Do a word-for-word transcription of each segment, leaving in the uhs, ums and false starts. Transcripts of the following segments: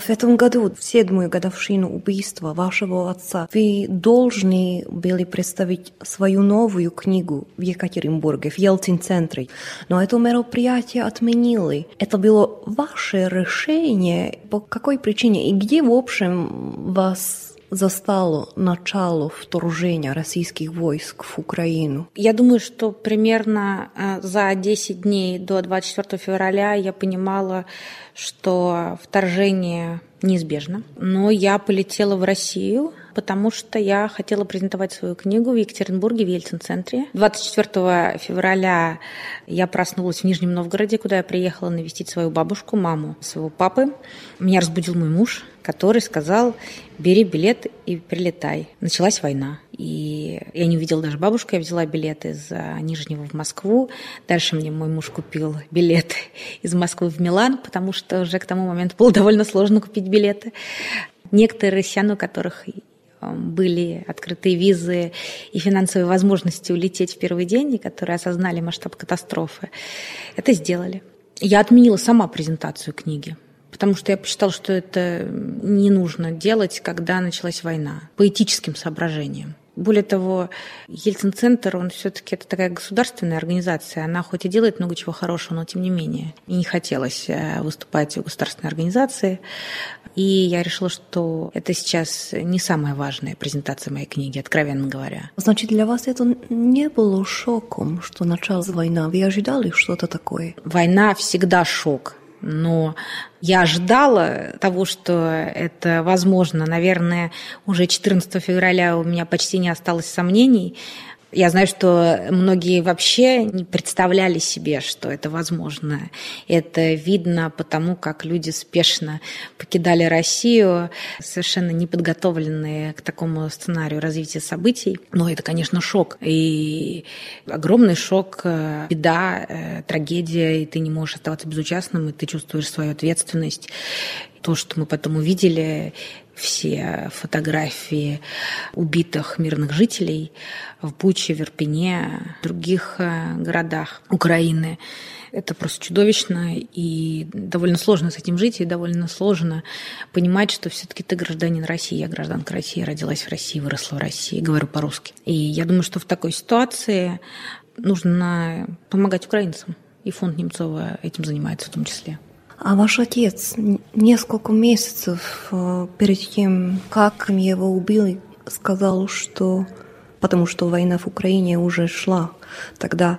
В этом году, в седьмую годовщину убийства вашего отца, вы должны были представить свою новую книгу в Екатеринбурге, в Ельцин-центре. Но это мероприятие отменили. Это было ваше решение? По какой причине? И где, в общем, вас застало начало вторжения российских войск в Украину? Я думаю, что примерно за десять дней до двадцать четвёртого февраля я понимала, что вторжение неизбежно. Но я полетела в Россию, потому что я хотела презентовать свою книгу в Екатеринбурге, в Ельцин-центре. двадцать четвёртого февраля я проснулась в Нижнем Новгороде, куда я приехала навестить свою бабушку, маму своего папы. Меня разбудил мой муж, который сказал: бери билет и прилетай. Началась война. И я не увидела даже бабушку, я взяла билет из Нижнего в Москву. Дальше мне мой муж купил билет из Москвы в Милан, потому что уже к тому моменту было довольно сложно купить билеты. Некоторые россиян, у которых были открытые визы и финансовые возможности улететь в первый день, и которые осознали масштаб катастрофы, это сделали. Я отменила сама презентацию книги, потому что я посчитала, что это не нужно делать, когда началась война, по этическим соображениям. Более того, Ельцин-центр, он все-таки это такая государственная организация, она хоть и делает много чего хорошего, но тем не менее. И не хотелось выступать в государственной организации. И я решила, что это сейчас не самая важная презентация моей книги, откровенно говоря. Значит, для вас это не было шоком, что началась война? Вы ожидали что-то такое? Война всегда шок. Но я ожидала того, что это возможно. Наверное, уже четырнадцатого февраля у меня почти не осталось сомнений. Я знаю, что многие вообще не представляли себе, что это возможно. Это видно потому, как люди спешно покидали Россию, совершенно неподготовленные к такому сценарию развития событий. Но это, конечно, шок. И огромный шок, беда, трагедия, и ты не можешь оставаться безучастным, и ты чувствуешь свою ответственность. То, что мы потом увидели, все фотографии убитых мирных жителей в Буче, в Ирпене, в других городах Украины. Это просто чудовищно, и довольно сложно с этим жить, и довольно сложно понимать, что все-таки ты гражданин России, я гражданка России, родилась в России, выросла в России, говорю по-русски. И я думаю, что в такой ситуации нужно помогать украинцам, и фонд Немцова этим занимается в том числе. А ваш отец несколько месяцев перед тем, как его убили, сказал, что, потому что война в Украине уже шла тогда,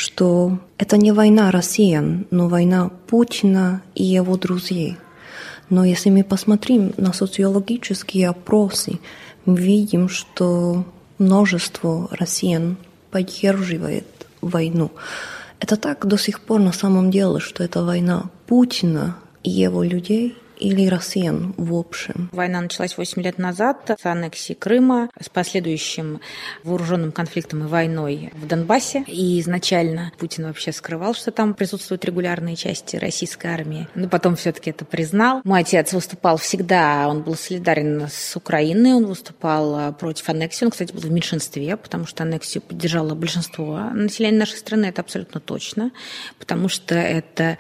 что это не война россиян, но война Путина и его друзей. Но если мы посмотрим на социологические опросы, мы видим, что множество россиян поддерживает войну. Это так до сих пор на самом деле, что это война Путина и его людей или россиян в общем? Война началась восемь лет назад с аннексией Крыма, с последующим вооруженным конфликтом и войной в Донбассе. И изначально Путин вообще скрывал, что там присутствуют регулярные части российской армии. Но потом все-таки это признал. Мой отец выступал всегда, он был солидарен с Украиной, он выступал против аннексии. Он, кстати, был в меньшинстве, потому что аннексию поддержало большинство населения нашей страны, это абсолютно точно, потому что это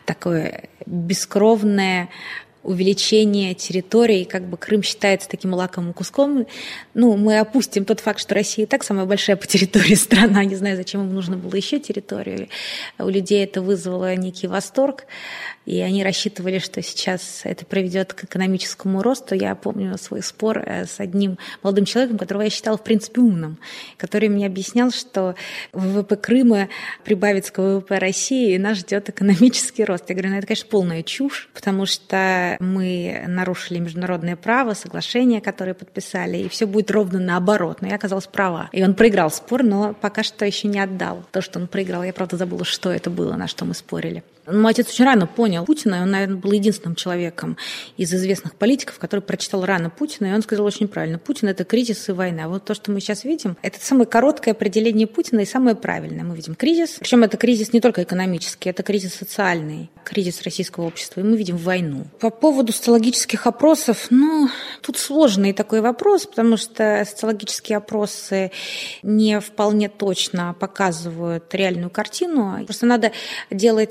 такое бескровное увеличение территории, как бы Крым считается таким лакомым куском. Ну, мы опустим тот факт, что Россия и так самая большая по территории страна. Не знаю, зачем им нужно было еще территорию. У людей это вызвало некий восторг, и они рассчитывали, что сейчас это приведет к экономическому росту. Я помню свой спор с одним молодым человеком, которого я считала, в принципе, умным, который мне объяснял, что ВВП Крыма прибавится к ВВП России, и нас ждет экономический рост. Я говорю, ну это, конечно, полная чушь, потому что мы нарушили международное право, соглашения, которые подписали, и все будет ровно наоборот. Но я оказалась права. И он проиграл спор, но пока что еще не отдал то, что он проиграл. Я, правда, забыла, что это было, на что мы спорили. Мой отец очень рано понял Путина, и он, наверное, был единственным человеком из известных политиков, который прочитал рано Путина, и он сказал очень правильно: Путин – это кризис и война. Вот то, что мы сейчас видим, это самое короткое определение Путина и самое правильное. Мы видим кризис, причем это кризис не только экономический, это кризис социальный, кризис российского общества, и мы видим войну. По поводу социологических опросов, ну, тут сложный такой вопрос, потому что социологические опросы не вполне точно показывают реальную картину. Просто надо делать некоторые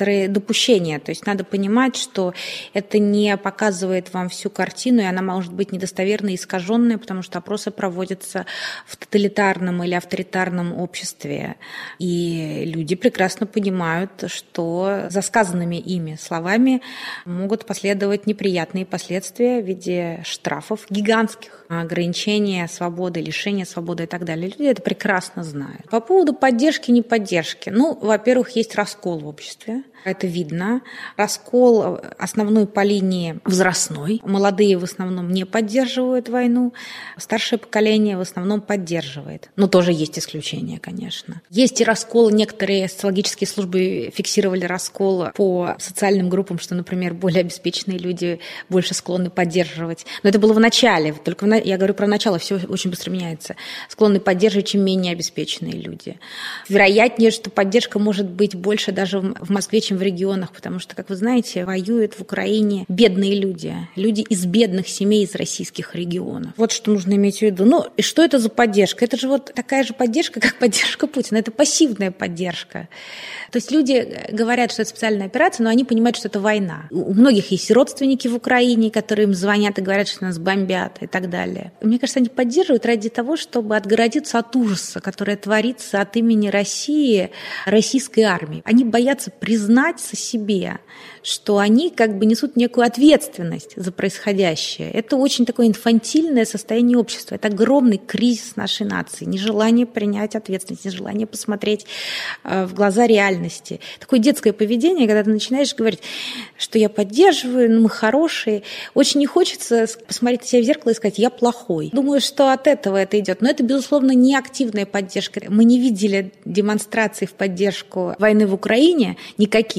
некоторые допущения. То есть надо понимать, что это не показывает вам всю картину, и она может быть недостоверной, искаженной, потому что опросы проводятся в тоталитарном или авторитарном обществе. И люди прекрасно понимают, что за сказанными ими словами могут последовать неприятные последствия в виде штрафов гигантских, ограничения свободы, лишения свободы и так далее. Люди это прекрасно знают. По поводу поддержки, не поддержки. Ну, во-первых, есть раскол в обществе. Это видно. Раскол основной по линии возрастной. Молодые в основном не поддерживают войну. Старшее поколение в основном поддерживает. Но тоже есть исключения, конечно. Есть и раскол. Некоторые социологические службы фиксировали раскол по социальным группам, что, например, более обеспеченные люди больше склонны поддерживать. Но это было в начале. Только в, я говорю про начало, все очень быстро меняется. Склонны поддерживать, чем менее обеспеченные люди. Вероятнее, что поддержка может быть больше даже в Москве, чем в регионах, потому что, как вы знаете, воюют в Украине бедные люди, люди из бедных семей из российских регионов. Вот что нужно иметь в виду. Ну, и что это за поддержка? Это же вот такая же поддержка, как поддержка Путина. Это пассивная поддержка. То есть люди говорят, что это специальная операция, но они понимают, что это война. У многих есть родственники в Украине, которые им звонят и говорят, что нас бомбят и так далее. Мне кажется, они поддерживают ради того, чтобы отгородиться от ужаса, который творится от имени России, российской армии. Они боятся признать себе, что они как бы несут некую ответственность за происходящее. Это очень такое инфантильное состояние общества. Это огромный кризис нашей нации. Нежелание принять ответственность, нежелание посмотреть в глаза реальности. Такое детское поведение, когда ты начинаешь говорить, что я поддерживаю, ну, мы хорошие. Очень не хочется посмотреть на себя в зеркало и сказать, я плохой. Думаю, что от этого это идет. Но это, безусловно, не активная поддержка. Мы не видели демонстраций в поддержку войны в Украине никаких,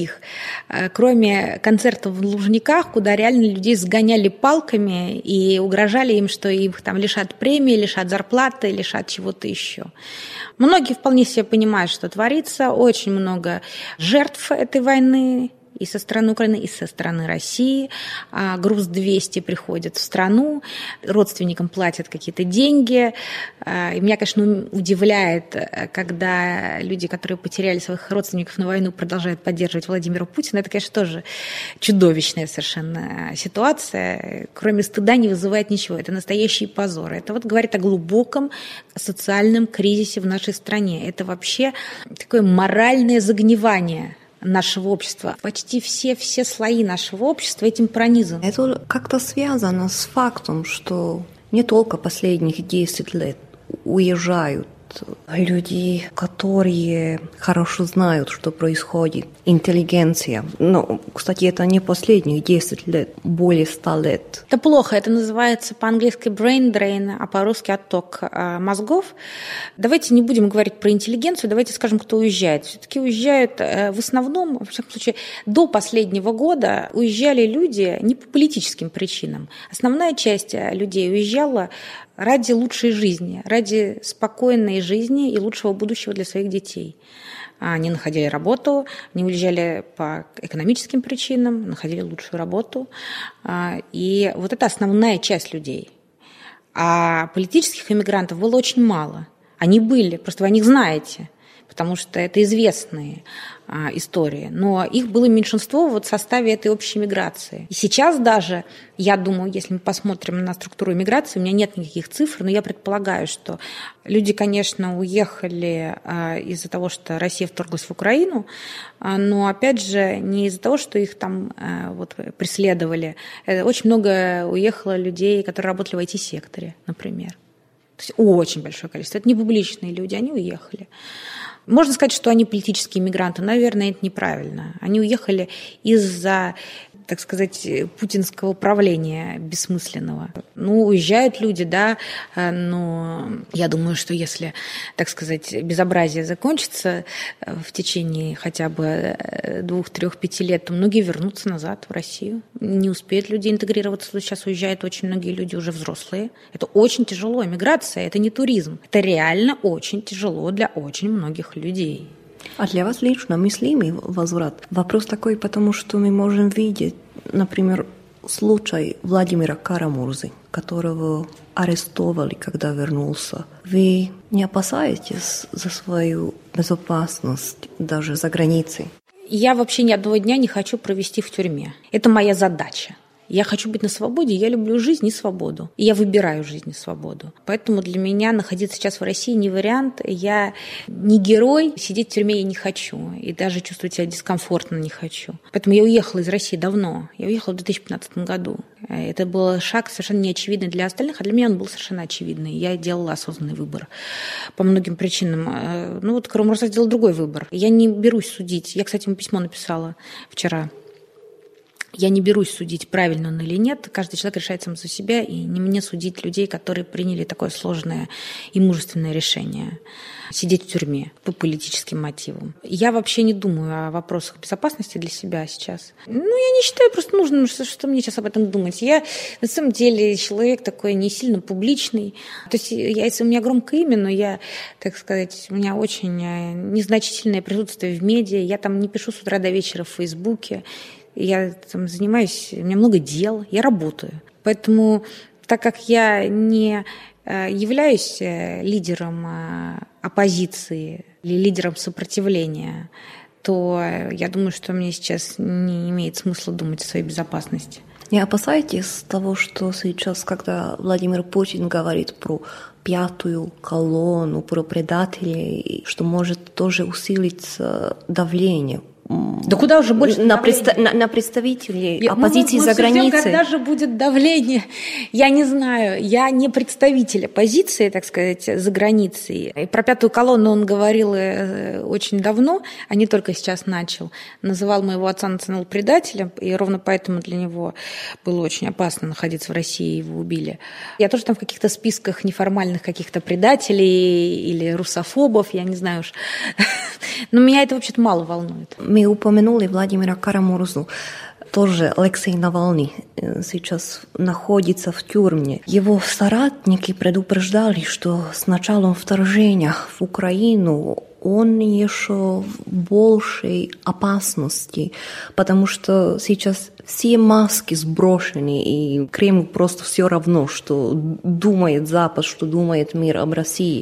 кроме концертов в Лужниках, куда реально людей сгоняли палками и угрожали им, что их там лишат премии, лишат зарплаты, лишат чего-то еще. Многие вполне себе понимают, что творится, очень много жертв этой войны, и со стороны Украины, и со стороны России. Груз двести приходит в страну, родственникам платят какие-то деньги. И меня, конечно, удивляет, когда люди, которые потеряли своих родственников на войну, продолжают поддерживать Владимира Путина. Это, конечно, тоже чудовищная совершенно ситуация. Кроме стыда не вызывает ничего. Это настоящий позор. Это вот говорит о глубоком социальном кризисе в нашей стране. Это вообще такое моральное загнивание нашего общества. Почти все, все слои нашего общества этим пронизаны. Это как-то связано с фактом, что не только последних десять лет уезжают люди, которые хорошо знают, что происходит, интеллигенция. Но, кстати, это не последних десять лет, более ста лет. Это плохо, это называется по-английски brain drain, а по-русски отток мозгов. Давайте не будем говорить про интеллигенцию, давайте скажем, кто уезжает. Все-таки уезжают в основном, во всяком случае, до последнего года уезжали люди не по политическим причинам. Основная часть людей уезжала ради лучшей жизни, ради спокойной жизни и лучшего будущего для своих детей. Они находили работу, они уезжали по экономическим причинам, находили лучшую работу. И вот это основная часть людей. А политических иммигрантов было очень мало. Они были, просто вы о них знаете, потому что это известные а, истории. Но их было меньшинство вот в составе этой общей миграции. И сейчас даже, я думаю, если мы посмотрим на структуру миграции, у меня нет никаких цифр, но я предполагаю, что люди, конечно, уехали а, из-за того, что Россия вторглась в Украину, а, но, опять же, не из-за того, что их там а, вот, преследовали. Очень много уехало людей, которые работали в ай ти-секторе, например. То есть очень большое количество. Это не публичные люди, они уехали. Можно сказать, что они политические мигранты. Наверное, это неправильно. Они уехали из-за, так сказать, путинского правления бессмысленного. Ну, уезжают люди, да, но я думаю, что если, так сказать, безобразие закончится в течение хотя бы двух, трех, пяти лет, то многие вернутся назад в Россию. Не успеют люди интегрироваться. Сейчас уезжают очень многие люди уже взрослые. Это очень тяжело. Эмиграция – это не туризм. Это реально очень тяжело для очень многих людей. А для вас лично мыслимый возврат? Вопрос такой, потому что мы можем видеть, например, случай Владимира Кара-Мурзы, которого арестовали, когда вернулся. Вы не опасаетесь за свою безопасность даже за границей? Я вообще ни одного дня не хочу провести в тюрьме. Это моя задача. Я хочу быть на свободе, я люблю жизнь и свободу. И я выбираю жизнь и свободу. Поэтому для меня находиться сейчас в России не вариант. Я не герой, сидеть в тюрьме я не хочу. И даже чувствовать себя дискомфортно не хочу. Поэтому я уехала из России давно. Я уехала в две тысячи пятнадцатом году. Это был шаг совершенно неочевидный для остальных, а для меня он был совершенно очевидный. Я делала осознанный выбор по многим причинам. Ну вот Карамурза сделал другой выбор. Я не берусь судить. Я, кстати, ему письмо написала вчера. Я не берусь судить, правильно он или нет. Каждый человек решает сам за себя, и не мне судить людей, которые приняли такое сложное и мужественное решение сидеть в тюрьме по политическим мотивам. Я вообще не думаю о вопросах безопасности для себя сейчас. Ну, я не считаю просто нужным, что, что мне сейчас об этом думать. Я на самом деле человек такой не сильно публичный. То есть я, если у меня громкое имя, но я, так сказать, у меня очень незначительное присутствие в медиа. Я там не пишу с утра до вечера в Фейсбуке. Я там занимаюсь, у меня много дел, я работаю. Поэтому, так как я не являюсь лидером оппозиции или лидером сопротивления, то я думаю, что мне сейчас не имеет смысла думать о своей безопасности. Не опасаетесь того, что сейчас, когда Владимир Путин говорит про пятую колонну, про предателей, что может тоже усилиться давление? Да куда уже больше на, представ... на, на представителей я, оппозиции мы, мы за границей? Ждем, когда же будет давление? Я не знаю. Я не представитель оппозиции, так сказать, за границей. И про пятую колонну он говорил очень давно, а не только сейчас начал. Называл моего отца национал-предателем, и ровно поэтому для него было очень опасно находиться в России, его убили. Я тоже там в каких-то списках неформальных каких-то предателей или русофобов, я не знаю уж. Но меня это вообще-то мало волнует. Мы упомянули Владимира Карамурзу. Тоже Алексей Навальный сейчас находится в тюрьме. Его соратники предупреждали, что с началом вторжения в Украину он еще в большей опасности, потому что сейчас все маски сброшены, и Кремль просто все равно, что думает Запад, что думает мир об России.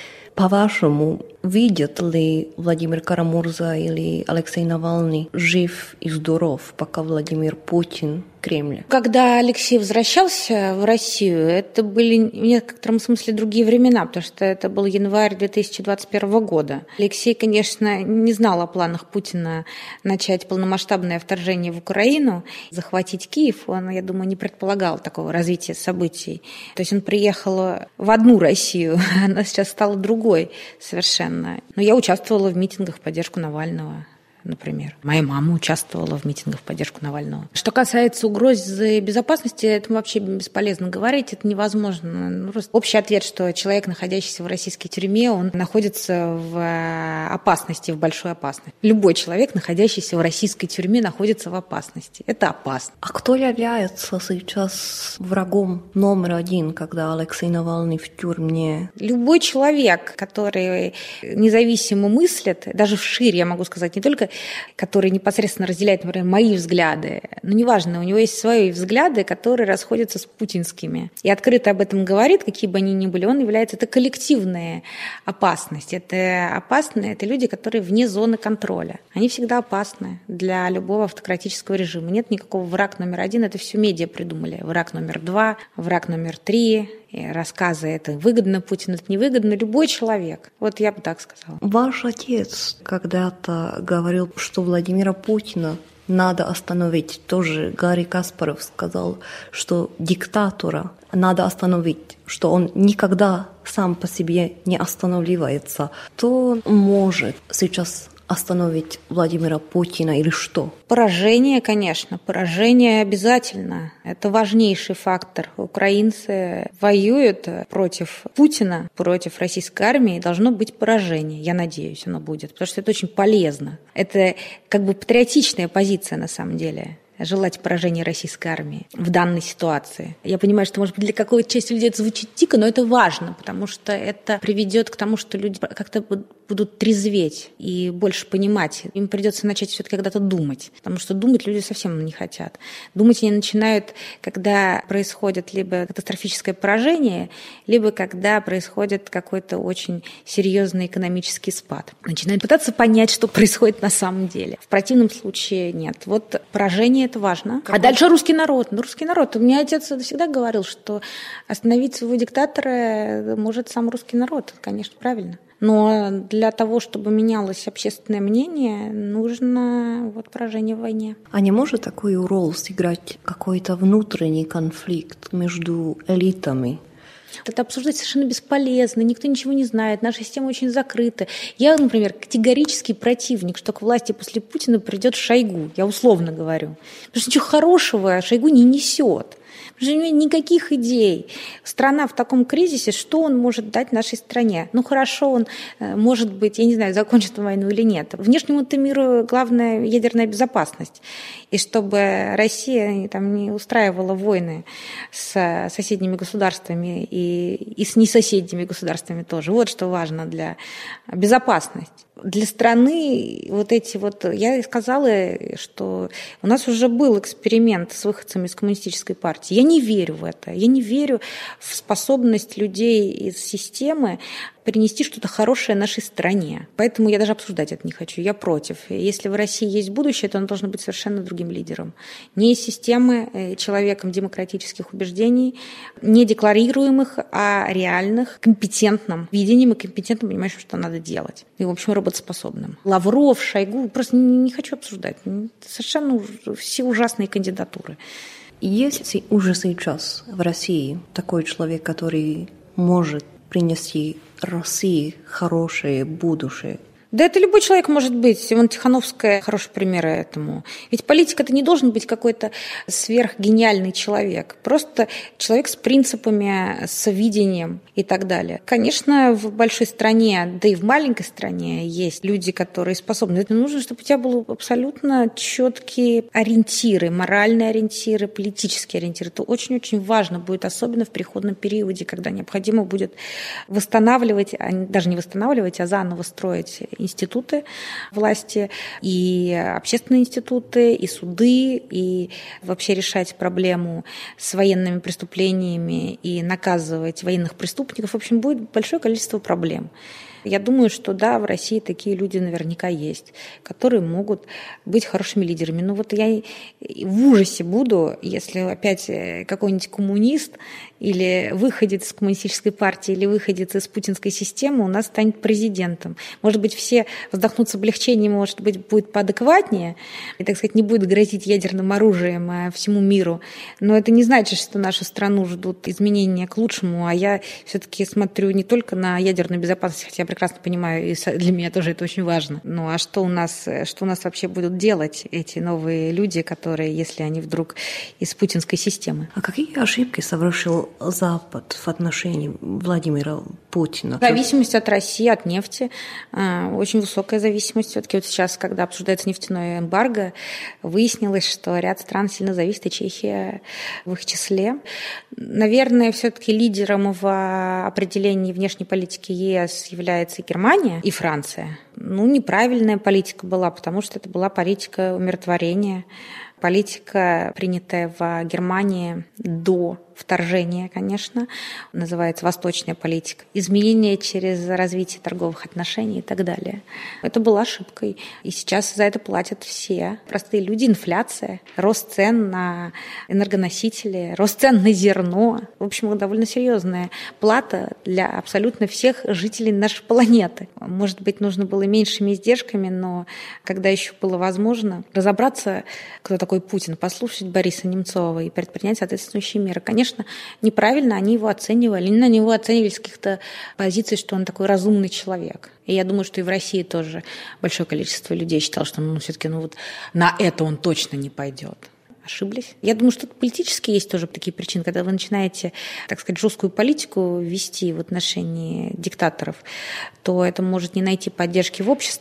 По-вашему, видят ли Владимир Карамурза или Алексей Навальный жив и здоров, пока Владимир Путин в Кремле? Когда Алексей возвращался в Россию, это были в некотором смысле другие времена, потому что это был январь две тысячи двадцать первого года. Алексей, конечно, не знал о планах Путина начать полномасштабное вторжение в Украину, захватить Киев. Он, я думаю, не предполагал такого развития событий. То есть он приехал в одну Россию, она сейчас стала другой совершенно. Но я участвовала в митингах в поддержку Навального, например. Моя мама участвовала в митингах в поддержку Навального. Что касается угрозы безопасности, это вообще бесполезно говорить, это невозможно. Ну, просто общий ответ, что человек, находящийся в российской тюрьме, он находится в опасности, в большой опасности. Любой человек, находящийся в российской тюрьме, находится в опасности. Это опасно. А кто является сейчас врагом номер один, когда Алексей Навальный в тюрьме? Любой человек, который независимо мыслит, даже вширь, я могу сказать, не только который непосредственно разделяет, например, мои взгляды. Но неважно, у него есть свои взгляды, которые расходятся с путинскими. И открыто об этом говорит, какие бы они ни были, он является... Это коллективная опасность. Это опасные, это люди, которые вне зоны контроля. Они всегда опасны для любого автократического режима. Нет никакого враг номер один, это все медиа придумали. Враг номер два, враг номер три... И рассказы, это выгодно Путину, это невыгодно, любой человек. Вот я бы так сказала. Ваш отец когда-то говорил, что Владимира Путина надо остановить. Тоже Гарри Каспаров сказал, что диктатора надо остановить, что он никогда сам по себе не останавливается. Кто может сейчас остановить Владимира Путина или что? Поражение, конечно, поражение обязательно. Это важнейший фактор. Украинцы воюют против Путина, против российской армии. Должно быть поражение, я надеюсь, оно будет, потому что это очень полезно. Это как бы патриотичная позиция на самом деле. Желать поражения российской армии в данной ситуации. Я понимаю, что, может быть, для какой-то части людей это звучит дико, но это важно, потому что это приведет к тому, что люди как-то будут трезветь и больше понимать. Им придется начать все-таки когда-то думать, потому что думать люди совсем не хотят. Думать они начинают, когда происходит либо катастрофическое поражение, либо когда происходит какой-то очень серьезный экономический спад. Начинают пытаться понять, что происходит на самом деле. В противном случае нет. Вот поражение – это важно. А дальше русский народ. Ну, русский народ. У меня отец всегда говорил, что остановить своего диктатора может сам русский народ. Конечно, правильно. Но для того, чтобы менялось общественное мнение, нужно вот поражение в войне. А не может такую роль сыграть какой-то внутренний конфликт между элитами? Это обсуждать совершенно бесполезно, никто ничего не знает, наша система очень закрыта. Я, например, категорический противник, что к власти после Путина придет Шойгу, я условно говорю. Потому что ничего хорошего Шойгу не несет. Потому что у него никаких идей. Страна в таком кризисе, что он может дать нашей стране? Ну, хорошо, он, может быть, я не знаю, закончит войну или нет. Внешнему-то миру главное ядерная безопасность. И чтобы Россия там, не устраивала войны с соседними государствами и, и с несоседними государствами тоже. Вот что важно для безопасности. Для страны вот эти вот... Я и сказала, что у нас уже был эксперимент с выходцами из коммунистической партии. Я не верю в это. Я не верю в способность людей из системы принести что-то хорошее нашей стране. Поэтому я даже обсуждать это не хочу. Я против. Если в России есть будущее, то он должен быть совершенно другим лидером. Не из системы, человеком демократических убеждений, не декларируемых, а реальных, компетентным видением и компетентным пониманием, что надо делать. И, в общем, работоспособным. Лавров, Шойгу, просто не, не хочу обсуждать. Совершенно все ужасные кандидатуры. Есть уже сейчас в России такой человек, который может принести России хорошее будущее? Да это любой человек может быть. Вон Тихановская хороший пример этому. Ведь политик – это не должен быть какой-то сверхгениальный человек. Просто человек с принципами, с видением и так далее. Конечно, в большой стране, да и в маленькой стране есть люди, которые способны. Это нужно, чтобы у тебя были абсолютно четкие ориентиры, моральные ориентиры, политические ориентиры. Это очень-очень важно будет, особенно в переходном периоде, когда необходимо будет восстанавливать, даже не восстанавливать, а заново строить институты власти, и общественные институты, и суды, и вообще решать проблему с военными преступлениями и наказывать военных преступников. В общем, будет большое количество проблем. Я думаю, что да, в России такие люди наверняка есть, которые могут быть хорошими лидерами. Но вот я в ужасе буду, если опять какой-нибудь коммунист или выходец из коммунистической партии, или выходец из путинской системы у нас станет президентом. Может быть, все вздохнут с облегчением, может быть, будет поадекватнее, и, так сказать, не будет грозить ядерным оружием всему миру. Но это не значит, что нашу страну ждут изменения к лучшему, а я все-таки смотрю не только на ядерную безопасность, хотя я прекрасно понимаю, и для меня тоже это очень важно. Ну а что у нас, что у нас вообще будут делать эти новые люди, которые, если они вдруг из путинской системы? А какие ошибки совершил Запад в отношении Владимира Путина? Зависимость от России, от нефти, очень высокая зависимость. Все-таки вот сейчас, когда обсуждается нефтяное эмбарго, выяснилось, что ряд стран сильно зависит, и Чехия в их числе. Наверное, все-таки лидером в определении внешней политики ЕС является Германия и Франция. Ну, неправильная политика была, потому что это была политика умиротворения, политика, принятая в Германии до вторжения, конечно, называется восточная политика, изменения через развитие торговых отношений и так далее. Это была ошибкой. И сейчас за это платят все простые люди. Инфляция, рост цен на энергоносители, рост цен на зерно. В общем, довольно серьезная плата для абсолютно всех жителей нашей планеты. Может быть, нужно было меньшими издержками, но когда еще было возможно разобраться, кто такой Путин, послушать Бориса Немцова и предпринять соответствующие меры. Конечно, неправильно они его оценивали. Они на него оценивали с каких-то позиций, что он такой разумный человек. И я думаю, что и в России тоже большое количество людей считало, что ну, все-таки ну, вот на это он точно не пойдет. Ошиблись. Я думаю, что политически есть тоже такие причины, когда вы начинаете, так сказать, жесткую политику вести в отношении диктаторов, то это может не найти поддержки в обществе,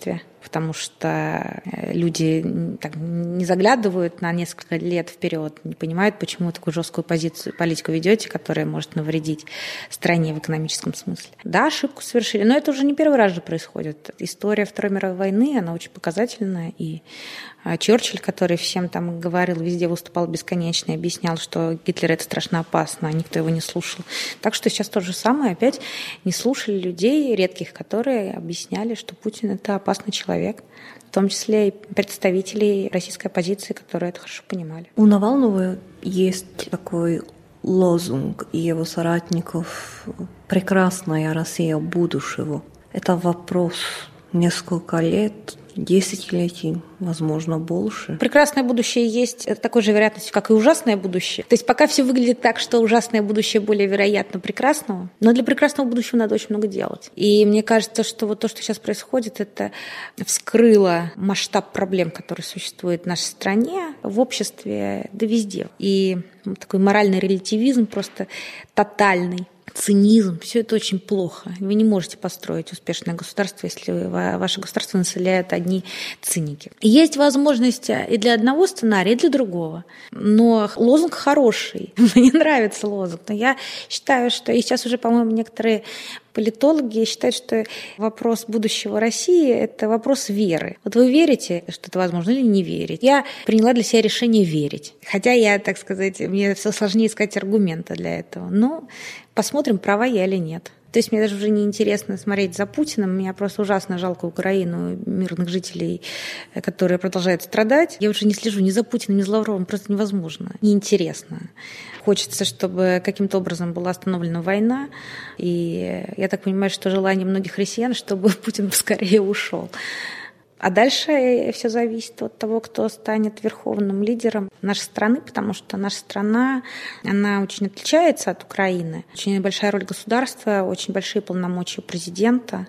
потому что люди так, не заглядывают на несколько лет вперед, не понимают, почему вы такую жесткую позицию, политику ведете, которая может навредить стране в экономическом смысле. Да, ошибку совершили, но это уже не первый раз же происходит. История Второй мировой войны, она очень показательная, и Черчилль, который всем там говорил, везде выступал бесконечно и объяснял, что Гитлер — это страшно опасно, а никто его не слушал. Так что сейчас то же самое, опять не слушали людей редких, которые объясняли, что Путин — это опасный человек, в том числе и представителей российской оппозиции, которые это хорошо понимали. У Навального есть такой лозунг и его соратников «Прекрасная Россия будущего». Это вопрос несколько лет, десятилетий, возможно, больше. Прекрасное будущее есть такой же вероятностью, как и ужасное будущее. То есть пока все выглядит так, что ужасное будущее более вероятно прекрасного, но для прекрасного будущего надо очень много делать. И мне кажется, что вот то, что сейчас происходит, это вскрыло масштаб проблем, которые существуют в нашей стране, в обществе, да везде. И такой моральный релятивизм просто тотальный. Цинизм, все это очень плохо. Вы не можете построить успешное государство, если ваше государство населяют одни циники. Есть возможность и для одного сценария, и для другого. Но лозунг хороший. Мне нравится лозунг. Но я считаю, что и сейчас уже, по-моему, некоторые политологи считают, что вопрос будущего России – это вопрос веры. Вот вы верите, что это возможно, или не верите? Я приняла для себя решение верить. Хотя я, так сказать, мне все сложнее искать аргументы для этого. Но посмотрим, права я или нет. То есть мне даже уже не интересно смотреть за Путиным. Мне просто ужасно жалко Украину, мирных жителей, которые продолжают страдать. Я уже не слежу ни за Путиным, ни за Лавровым. Просто невозможно. Неинтересно. Хочется, чтобы каким-то образом была остановлена война. И я так понимаю, что желание многих россиян, чтобы Путин поскорее ушел. А дальше все зависит от того, кто станет верховным лидером нашей страны, потому что наша страна, она очень отличается от Украины. Очень большая роль государства, очень большие полномочия президента.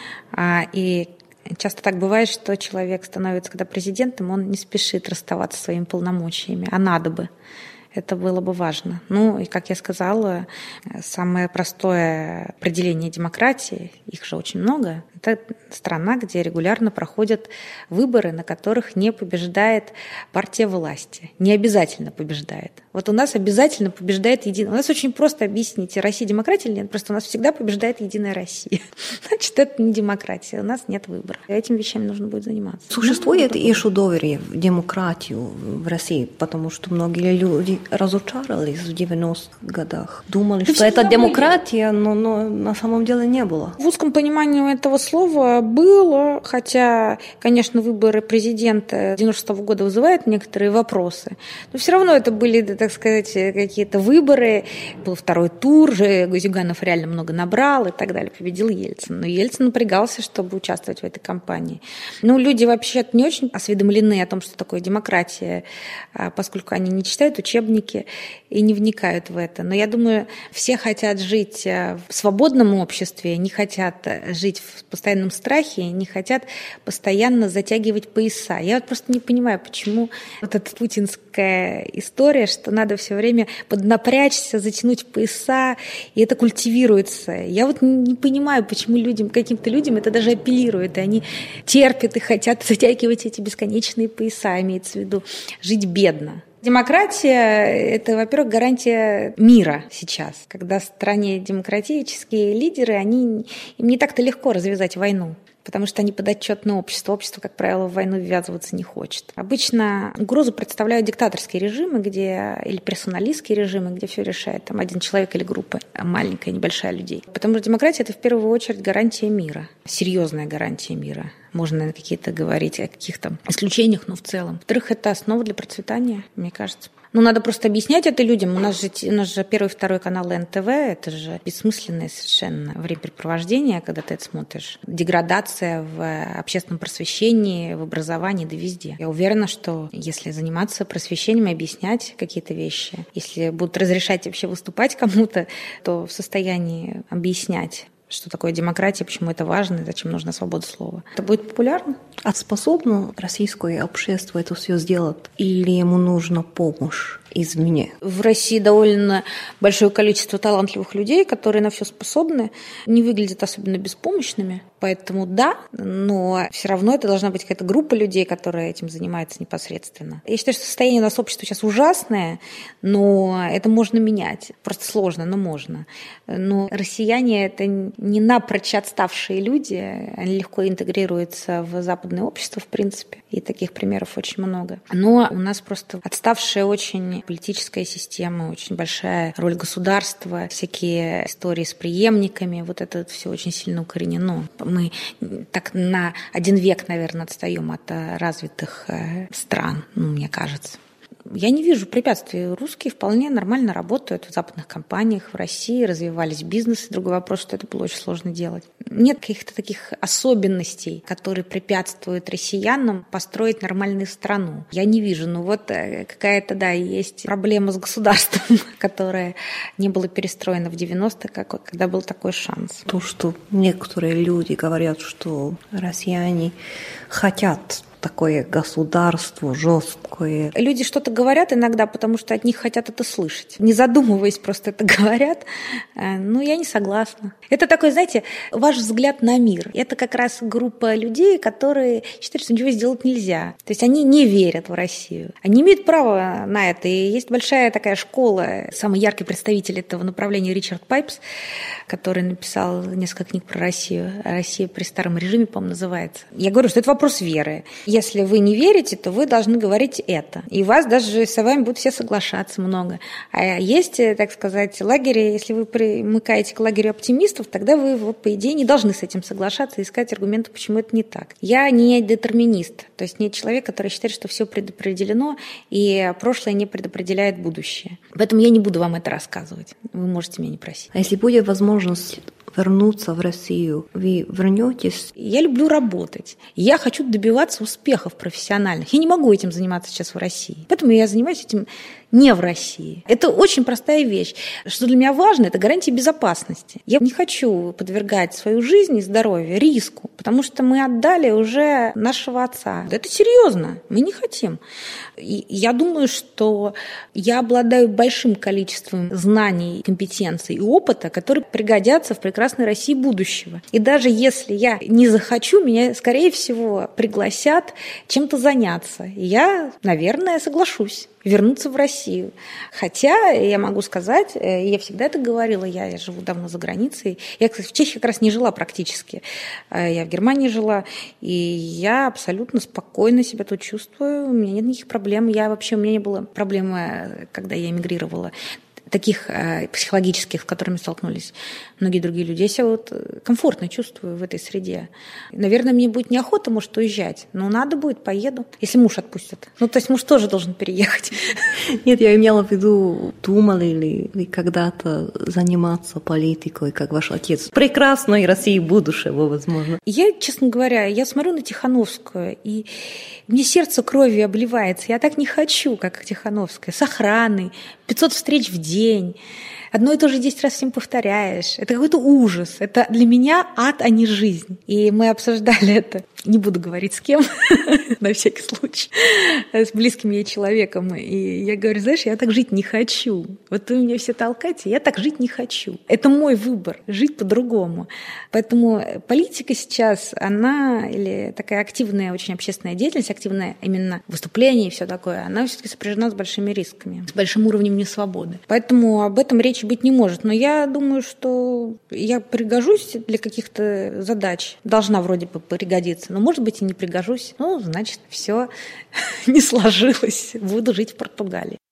И часто так бывает, что человек становится, когда президентом, он не спешит расставаться со своими полномочиями, а надо бы. Это было бы важно. Ну, и, как я сказала, самое простое определение демократии, их же очень много, это страна, где регулярно проходят выборы, на которых не побеждает партия власти. Не обязательно побеждает. Вот у нас обязательно побеждает Единая. У нас очень просто объяснить, Россия демократия или нет, просто у нас всегда побеждает Единая Россия. Значит, это не демократия, у нас нет выбора. Этим вещами нужно будет заниматься. Существует еще доверие в демократию в России, потому что многие люди разочаровались в девяностых годах. Думали, что это демократия, но, но на самом деле не было. В узком понимании этого слова было, хотя, конечно, выборы президента девяносто шестого года вызывают некоторые вопросы, но все равно это были, так сказать, какие-то выборы. Был второй тур, же Зюганов реально много набрал и так далее. Победил Ельцин. Но Ельцин напрягался, чтобы участвовать в этой кампании. Ну, люди вообще не очень осведомлены о том, что такое демократия, поскольку они не читают учебники и не вникают в это. Но я думаю, все хотят жить в свободном обществе, не хотят жить в постоянном страхе, не хотят постоянно затягивать пояса. Я вот просто не понимаю, почему вот эта путинская история, что надо все время поднапрячься, затянуть пояса, и это культивируется. Я вот не понимаю, почему людям, каким-то людям это даже апеллирует, и они терпят и хотят затягивать эти бесконечные пояса, имеется в виду жить бедно. Демократия – это, во-первых, гарантия мира сейчас, когда в стране демократические лидеры, они, им не так-то легко развязать войну, потому что они подотчетны обществу. Общество, как правило, в войну ввязываться не хочет. Обычно угрозу представляют диктаторские режимы, где, или персоналистские режимы, где все решает там, один человек или группа, маленькая, небольшая людей. Потому что демократия – это в первую очередь гарантия мира, серьезная гарантия мира. Можно, наверное, какие-то говорить о каких-то исключениях, но в целом. Во-вторых, это основа для процветания, мне кажется. Ну, надо просто объяснять это людям. У нас же, у нас же первый и второй канал эн тэ вэ, это же бессмысленное совершенно времяпрепровождение, когда ты это смотришь. Деградация в общественном просвещении, в образовании, да везде. Я уверена, что если заниматься просвещением и объяснять какие-то вещи, если будут разрешать вообще выступать кому-то, то в состоянии объяснять, что такое демократия, почему это важно и зачем нужна свобода слова. Это будет популярно. А способно российское общество это все сделать? Или ему нужна помощь? извне. В России довольно большое количество талантливых людей, которые на все способны, не выглядят особенно беспомощными. Поэтому да, но все равно это должна быть какая-то группа людей, которая этим занимается непосредственно. Я считаю, что состояние у нас общества сейчас ужасное, но это можно менять. Просто сложно, но можно. Но россияне – это не напрочь отставшие люди, они легко интегрируются в западное общество, в принципе, и таких примеров очень много. Но у нас просто отставшая очень политическая система, очень большая роль государства, всякие истории с преемниками, вот это все очень сильно укоренено. Мы так на один век, наверное, отстаем от развитых стран, ну, мне кажется. Я не вижу препятствий. Русские вполне нормально работают в западных компаниях, в России, развивались бизнесы. Другой вопрос, что это было очень сложно делать. Нет каких-то таких особенностей, которые препятствуют россиянам построить нормальную страну. Я не вижу. Ну вот какая-то, да, есть проблема с государством, которая не была перестроена в девяностых, когда был такой шанс. То, что некоторые люди говорят, что россияне хотят такое государство жесткое. Люди что-то говорят иногда, потому что от них хотят это слышать. Не задумываясь, просто это говорят. Ну, я не согласна. Это такой, знаете, ваш взгляд на мир. Это как раз группа людей, которые считают, что ничего сделать нельзя. То есть они не верят в Россию. Они имеют право на это. И есть большая такая школа. Самый яркий представитель этого направления Ричард Пайпс, который написал несколько книг про Россию. «Россия при старом режиме», по-моему, называется. Я говорю, что это вопрос веры. Если вы не верите, то вы должны говорить это. И вас даже с вами будут все соглашаться много. А есть, так сказать, лагерь, если вы примыкаете к лагерю оптимистов, тогда вы, вот, по идее, не должны с этим соглашаться и искать аргументы, почему это не так. Я не детерминист, то есть не человек, который считает, что все предопределено, и прошлое не предопределяет будущее. Поэтому я не буду вам это рассказывать. Вы можете меня не просить. А если будет возможность вернуться в Россию, вы вернетесь? Я люблю работать. Я хочу добиваться успехов профессиональных. Я не могу этим заниматься сейчас в России. Поэтому я занимаюсь этим не в России. Это очень простая вещь. Что для меня важно, это гарантия безопасности. Я не хочу подвергать свою жизнь и здоровье риску, потому что мы отдали уже нашего отца. Это серьезно. Мы не хотим. И я думаю, что я обладаю большим количеством знаний, компетенций и опыта, которые пригодятся в прекрасной России будущего. И даже если я не захочу, меня, скорее всего, пригласят чем-то заняться. И я, наверное, соглашусь вернуться в Россию. Хотя, я могу сказать, я всегда это говорила, я, я живу давно за границей. Я, кстати, в Чехии как раз не жила практически. Я в Германии жила, и я абсолютно спокойно себя тут чувствую. У меня нет никаких проблем. Я вообще, у меня не было проблемы, когда я эмигрировала, таких э, психологических, с которыми столкнулись многие другие люди. Я себя вот комфортно чувствую в этой среде. Наверное, мне будет неохота, может, уезжать, но надо будет, поеду, если муж отпустит. Ну, то есть муж тоже должен переехать. Нет, я имела в виду, думали ли вы когда-то заниматься политикой, как ваш отец? Прекрасной России будущего, возможно. Я, честно говоря, я смотрю на Тихановскую, и мне сердце кровью обливается. Я так не хочу, как Тихановская, с охраной, пятьсот встреч в день. Одно и то же десять раз всем повторяешь. Это какой-то ужас. Это для меня ад, а не жизнь. И мы обсуждали это. Не буду говорить с кем, на всякий случай, с близким ей человеком. И я говорю, знаешь, я так жить не хочу. Вот вы меня все толкаете, я так жить не хочу. Это мой выбор, жить по-другому. Поэтому политика сейчас, она, или такая активная очень общественная деятельность, активное именно выступление и все такое, она все-таки сопряжена с большими рисками, с большим уровнем несвободы. Поэтому об этом речи быть не может. Но я думаю, что я пригожусь для каких-то задач. Должна вроде бы пригодиться. Но, может быть, и не пригожусь. Ну, значит, все не сложилось. Буду жить в Португалии.